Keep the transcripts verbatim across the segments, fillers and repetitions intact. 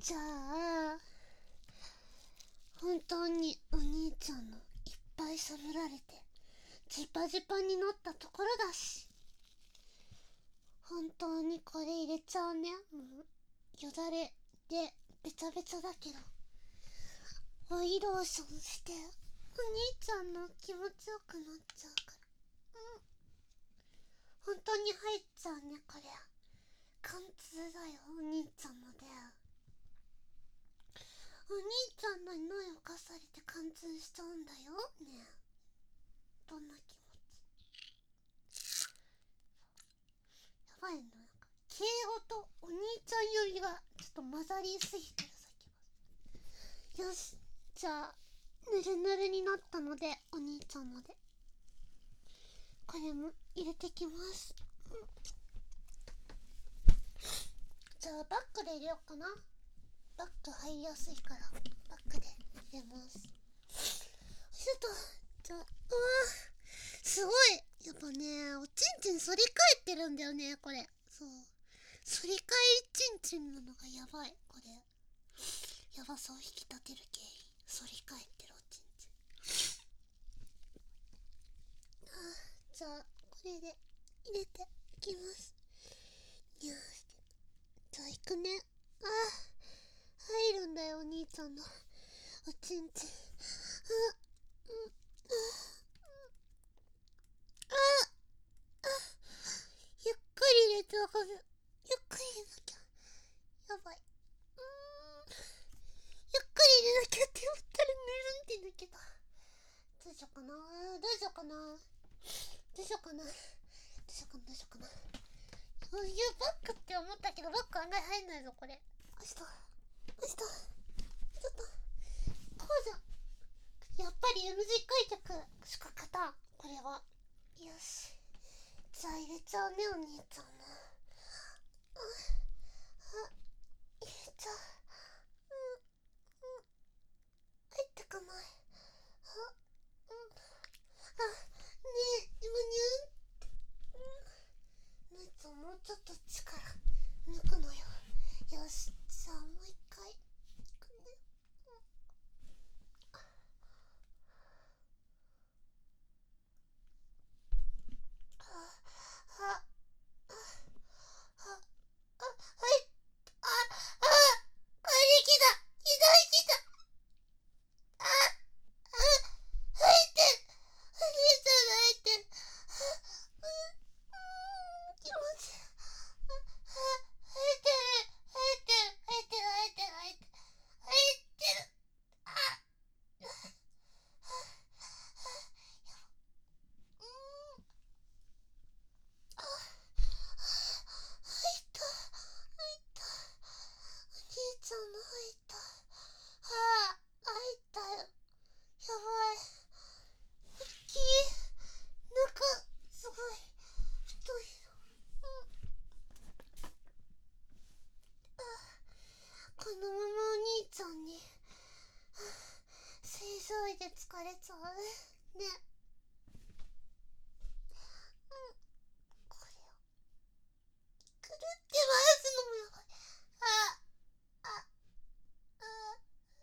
じゃあ本当にお兄ちゃんのいっぱいしゃぶられてジパジパになったところだし、本当にこれ入れちゃうね。もうよだれでべちゃべちゃだけどオイローションしてお兄ちゃんの気持ちよくなっちゃうから、うん、本当に入っちゃうね。これ貫通だよ、お兄ちゃんので。お兄ちゃんの匂いをかされて貫通しちゃうんだよね。どんな気持ち？やばいの、なんか敬語とお兄ちゃんよりがちょっと混ざりすぎてる先は。よし、じゃあぬるぬるになったのでお兄ちゃんのでこれも入れてきます、うん、じゃあバッグで入れようかな。バッグ入りやすいからバッグで入れます。ちょっとじゃあ、うわすごい、やっぱねおちんちん反り返ってるんだよねこれ。そう反り返りちんちんなのがやばい。これやばそう、引き立てる原因反り返ってるおちんちん。あじゃあこれで入れていきます。よし、じゃあいくね。あ入るんだよお兄ちゃんのおちんちん。あうんああゆっくり入れてわかる。ゆっくり入れなきゃやばい。うーんゆっくり入れなきゃって思ったらぬるんってだけど、どうしようかなどうしようかなどうしようかなどうしようかなどうしようかな。そういうバッグって思ったけどバッグ案外入んないぞこれ。あしたあしたちょっとこうじゃやっぱり エムジー 開脚しか勝たんこれは。よし、じゃあ入れちゃうねお兄ちゃんの。ああ入れちゃう。うんうん入ってかない。あうんあねえ今にゅんってうんねえちゃんもうちょっと力抜くのよ。よし、じゃあもう一回いくね。あああああはいあああれきだ左きだ。ああ入ってるお兄ちゃんが入ってる。うん気持ちいい。入ってる入ってる入ってる入ってる入ってる入ってる。あうんあ入った入ったお兄ちゃんの入った。はあ入ったよ。やばい大きい中すごい太いの、うん、あこのままお兄ちゃんに正常位で疲れちゃうね。うんこれをくるって回すのもやばい。ああああ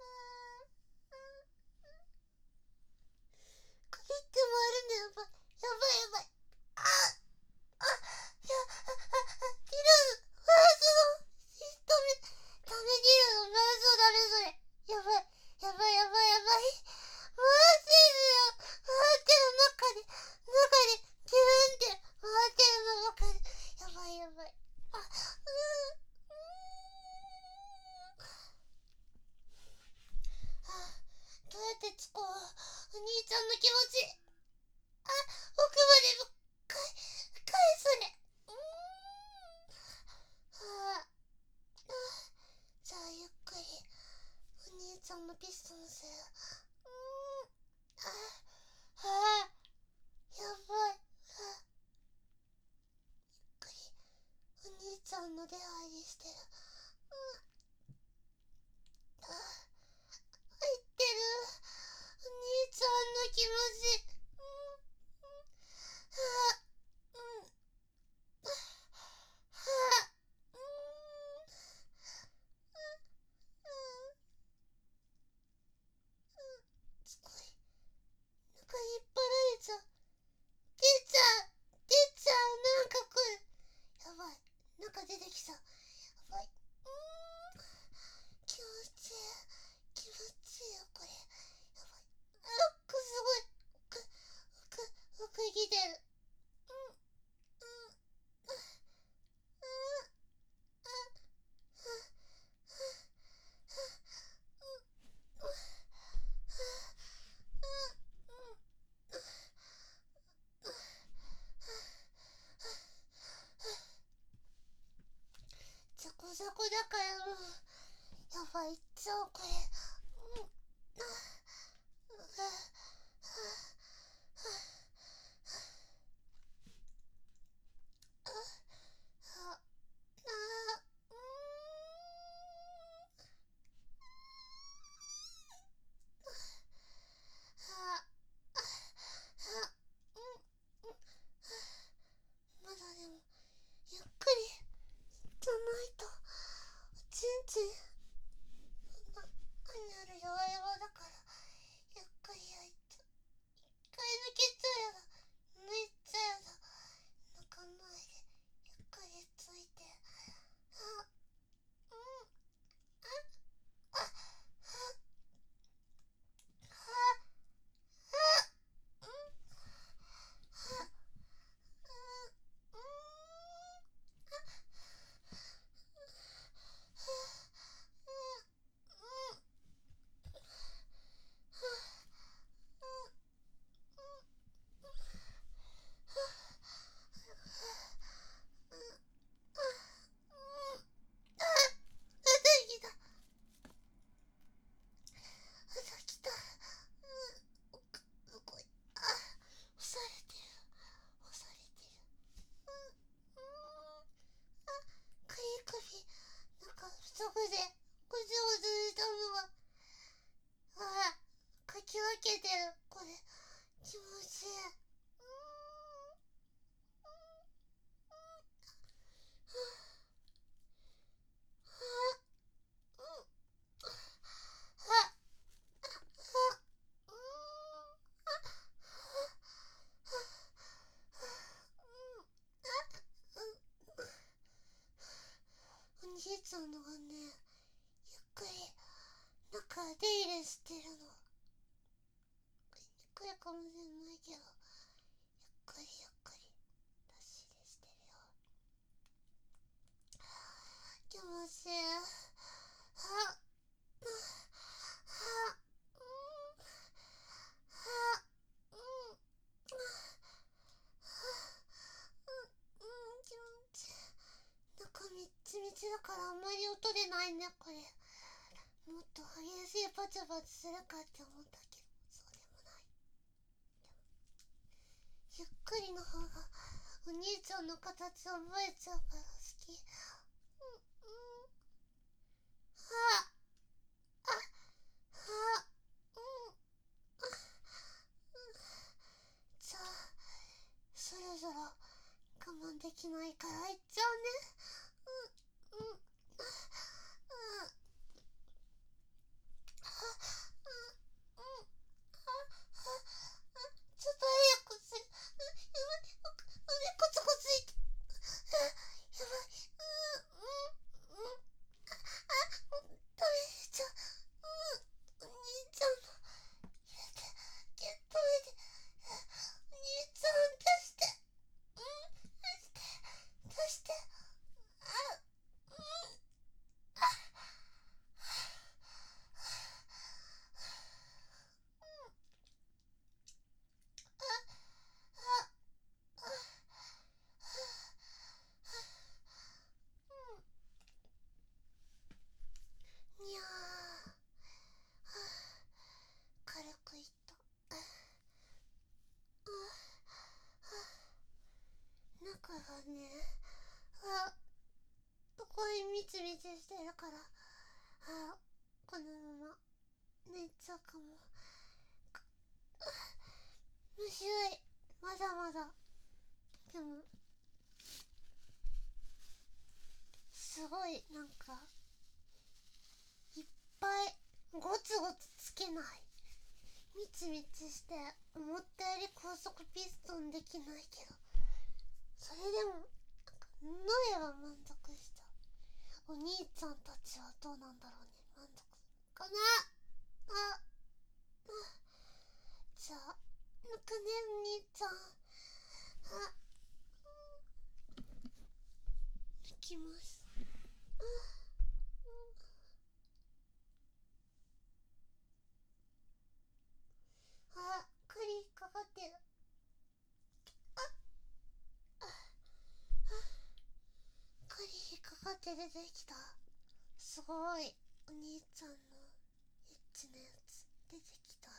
くるって回るのやばいやばいやばい。ああいやああ切る回すのダメダメ切るの回すのダメそれやばいやばいやばいやばい回せるよ回ってる中で中でギューンって回ってるのばかりやばいやばい。あうーんあどうやってつこうお兄ちゃんの気持ち。あ奥までか返すね。うーんはああじゃあゆっくりお兄ちゃんのピストンする。うーんああやばい。あゆっくりお兄ちゃんの出入りしてる。うんあ入ってるお兄ちゃんの気持ち。 こだからもうやばいっちゃうこれ。うん、あうははははあうーんはあはうんうんまだでもゆっくりじゃないとおちんちんなにある弱々だからゆっくり焼いて一回抜けちゃうやだ抜いちゃうやだ抜かないでゆっくりついてあうんああああうんあうんそこでごちごちしたのがああかき分けてるこれ気持ちいいお兄ちゃんのがねゆっくり中出入れしてるのゆっくりかもしれないけどゆっくりゆっくり出し入れしてるよ気持ちいいははうんはうんうん気持ちいい中みっちみちだからあんまり音出ないねこれもっと激しいパチパチするかって思ったけどそうでもないゆっくりの方がお兄ちゃんの形覚えちゃうから好きうんうんはああはうんあじゃあそろそろ我慢できないから行っちゃうねうんうんあちょっと早くするやばい腕コツコツいてやばいうんうんあダメじゃうんお兄ちゃんの入れてギュッと入れてお兄ちゃん出してうん出して出してあうんあにゃー軽くいった中がねあここにみちみちしてるからあこのまま寝ちゃうかもむしゅいまだまだでもすごいなんかいっぱいゴツゴツつけないみちみちして思ったより高速ピストンできないけどそれでもノエは満足した。お兄ちゃんたちはどうなんだろうね。満足かなあ、あじゃあ抜くねお兄ちゃんあ、抜きますあ、あ、栗引っかかってるあ、あ、栗引っかかって出てきたすごいお兄ちゃんのエッチなやつ出てきた。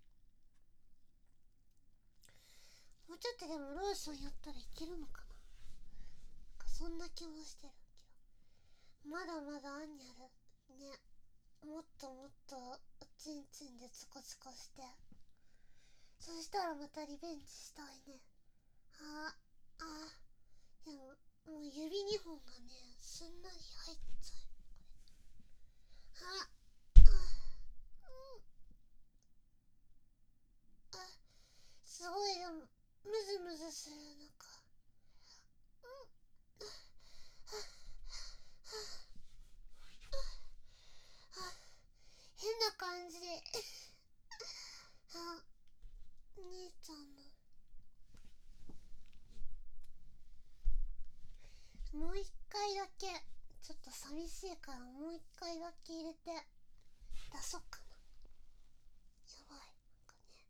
もうちょっとでもローションやったらいけるのかな。なんかそんな気もしてるけど、まだまだあんにゃるね。もっともっとおちんちんでチコチコして、そしたらまたリベンジしたいね。ああ、でももう指にほんがねすんなり入っちゃう。ああ、うん、あ、すごい。でもムズムズする。なんか、うん、ああ、あ、変な感じであ、兄ちゃんのもう一回だけ、ちょっと寂しいからもう一回だけ入れて出そうかな。やばい、なんかね、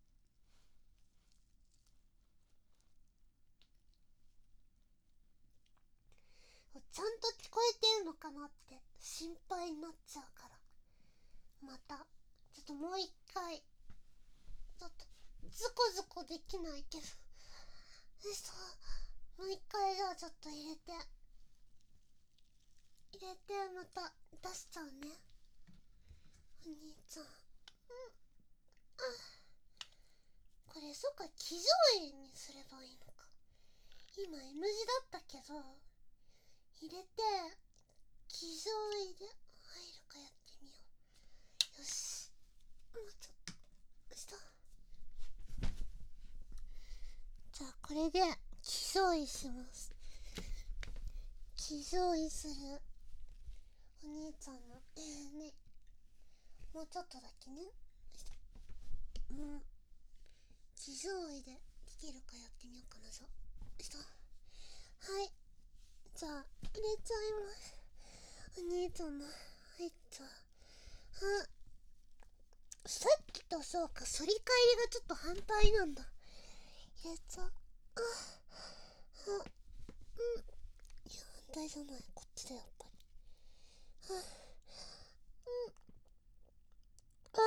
ちゃんと聞こえてるのかなって心配になっちゃうから、またちょっともう一回、ちょっとズコズコできないけど、嘘、もう一回じゃあちょっと入れて入れてまた出しちゃうね、お兄ちゃん。うん、あ、これそっか、騎乗位にすればいいのか。今 エム 字だったけど、入れて騎乗位で入るかやってみよう。よし、もうちょっとした。じゃあこれで騎乗位します。騎乗位するお兄ちゃんの、えー、ね、もうちょっとだけね。うん、騎乗位でできるかやってみようかな。じゃあした。はい、じゃあ入れちゃいます。お兄ちゃんの入っちゃう。あ、さっきとそうか、反り返りがちょっと反対なんだ。入れちゃう。ああ、うん、いや反対じゃない、こっちだやっぱり。あ、うん、あ、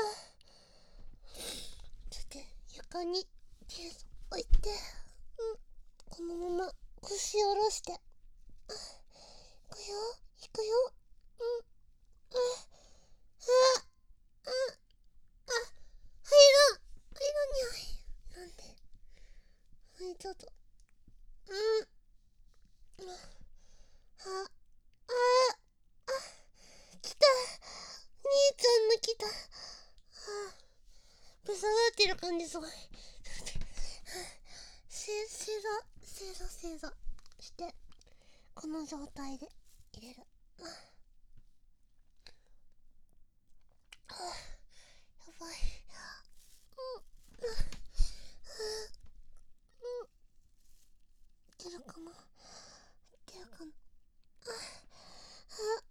ちょっと床に手置いて、うん、このまま腰下ろして、あ、いくよ、いくよ、うん、あ、あ、あ、あ、入らん、入らんにゃい。なんで、はい、ちょっと、うん、あ、あ、あ、あ、来た、兄ちゃんの来た。あ、ぶさがってる感じすごい。正座、正座、正座して、この状態で入れる。あ、あ、やばい。うん、あ、うん、いけるかな、いけるかな。あ、あ、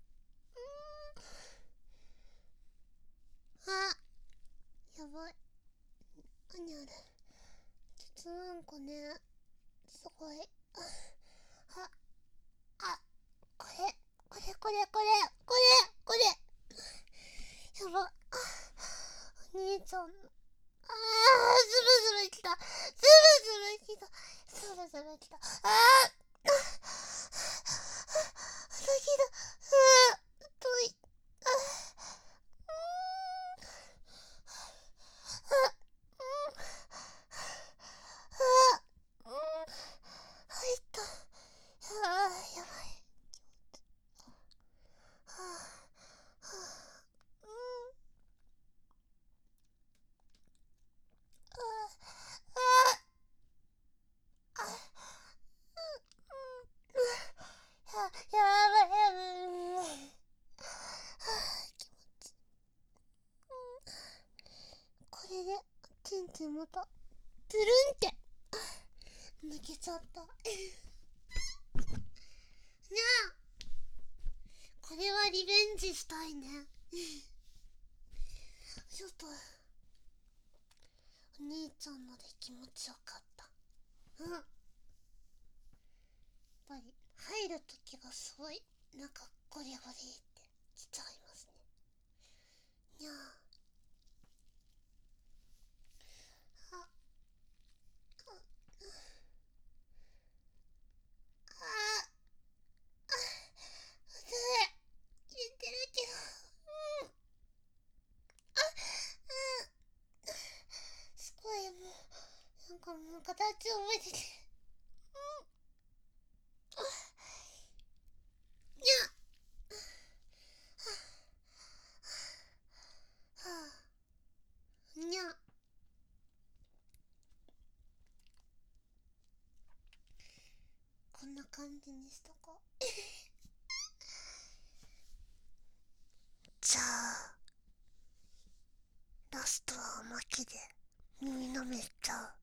うん、あ、やばい。何あれ、鉄なんかね、すごい。あ、あ、あ、これ、これ、これ、これ、これ、これ。やば。あ、お兄ちゃん。あー、ズルズルきた。ズルズルきた。ズルズルきた。あー、あ、あ、先だ。あー、遠い。あ、うーん。あ、うん。あ、うん。入った。あー、やばい。はあ、はあ、うん。ああ、あ、うん、うん、や、やばい、やばい、うん、はあ、気持ちいい。うん、これでちんちんまたプルンって抜けちゃったね。あ、これはリベンジしたいね。ちょっとお兄ちゃんので気持ちよかった。うん、やっぱり入るときがすごいなんかゴリゴリってつ覚えてて。にゃはあにゃこんな感じにしたか。じゃあラストはおまけで耳のめっちゃう。